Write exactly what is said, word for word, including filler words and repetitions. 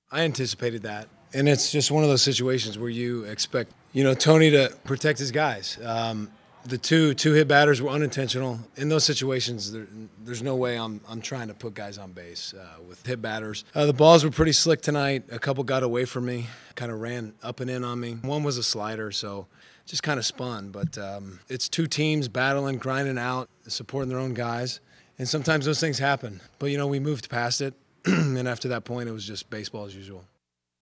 I anticipated that. And it's just one of those situations where you expect, you know, Tony to protect his guys. Um, the two two hit batters were unintentional. In those situations, there, there's no way I'm I'm trying to put guys on base uh, with hit batters. Uh, the balls were pretty slick tonight. A couple got away from me, kind of ran up and in on me. One was a slider, so just kind of spun. But um, it's two teams battling, grinding out, supporting their own guys. And sometimes those things happen. But, you know, we moved past it. And after that point, it was just baseball as usual.